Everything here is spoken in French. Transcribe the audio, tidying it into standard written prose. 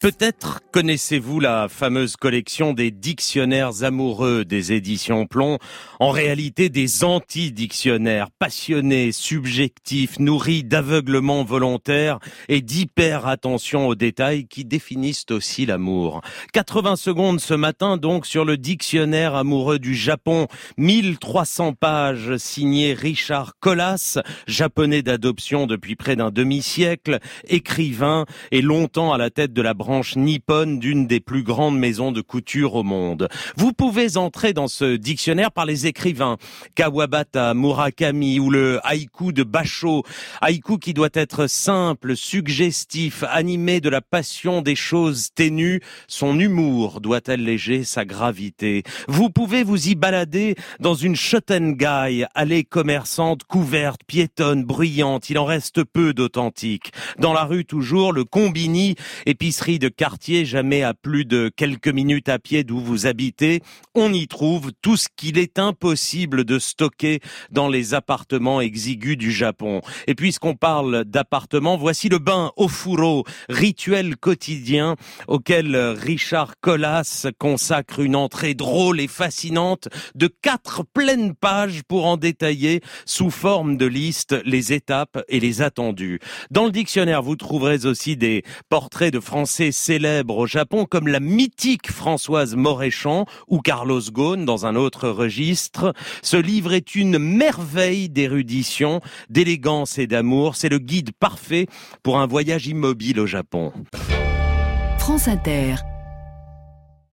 Peut-être connaissez-vous la fameuse collection des dictionnaires amoureux des éditions Plomb. En réalité, des anti-dictionnaires passionnés, subjectifs, nourris d'aveuglement volontaire et d'hyper-attention aux détails qui définissent aussi l'amour. 80 secondes ce matin donc sur le dictionnaire amoureux du Japon. 1300 pages signé Richard Colas, japonais d'adoption depuis près d'un demi-siècle, écrivain et longtemps à la tête de la branche nippone d'une des plus grandes maisons de couture au monde. Vous pouvez entrer dans ce dictionnaire par les écrivains Kawabata, Murakami ou le haïku de Basho. Haïku qui doit être simple, suggestif, animé de la passion des choses ténues. Son humour doit alléger sa gravité. Vous pouvez vous y balader dans une Shotengai, allée commerçante couverte, piétonne, bruyante. Il en reste peu d'authentique. Dans la rue toujours, le Combini, épicerie de quartier, jamais à plus de quelques minutes à pied d'où vous habitez. On y trouve tout ce qu'il est impossible de stocker dans les appartements exigus du Japon. Et puisqu'on parle d'appartements, voici le bain au fourreau, rituel quotidien auquel Richard Colas consacre une entrée drôle et fascinante de 4 pleines pages pour en détailler sous forme de liste les étapes et les attendus. Dans le dictionnaire, vous trouverez aussi des portraits de Français célèbres au Japon comme la mythique Françoise Moréchant ou Carlos Ghosn dans un autre registre. Ce livre est une merveille d'érudition, d'élégance et d'amour. C'est le guide parfait pour un voyage immobile au Japon. France Inter.